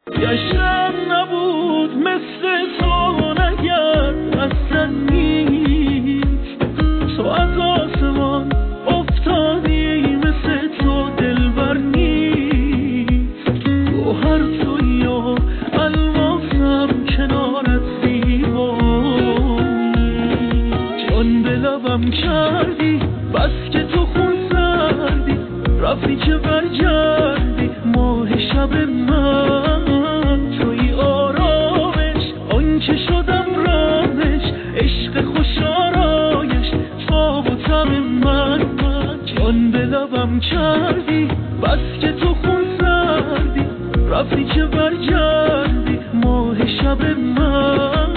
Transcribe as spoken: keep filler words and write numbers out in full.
یشم نبود مثل تو نگر اصلا نیست. تو از آسمان افتادی مثل تو دلبر نیست. گوهر تویی و الماسم کنارت زیبایی. جان به لبم کردی بس که تو خون سردی، رفتی که برگردی ماه شب من. توی آرامش آن که شدم رامش، عشق خوش آرایش خواب و تب من. جان به لبم کردی بس که تو خون سردی، رفتی که برگردی ماه شب من.